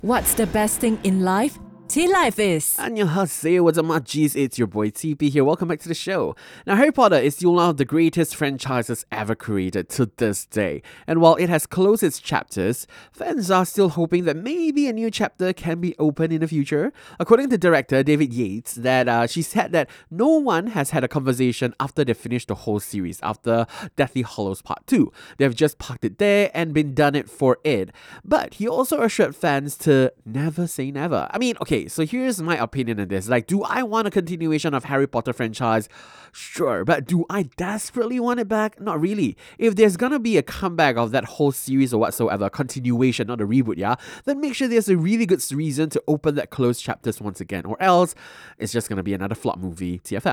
What's the best thing in life? Tea life is. Annyeonghaseyo, what's up, my G's? It's your boy TP here. Welcome back to the show. Now, Harry Potter is still one of the greatest franchises ever created to this day. And while it has closed its chapters, fans are still hoping that maybe a new chapter can be opened in the future. According to director David Yates, that she said that no one has had a conversation after they finished the whole series, after Deathly Hallows Part 2. They've just parked it there and been done it for it. But he also assured fans to never say never. I mean, okay, so here's my opinion on this. Like, do I want a continuation of Harry Potter franchise? Sure, but do I desperately want it back? Not really. If there's gonna be a comeback of that whole series or whatsoever, continuation, not a reboot, yeah, then make sure there's a really good reason to open that closed chapters once again, or else it's just gonna be another flop movie. TFM.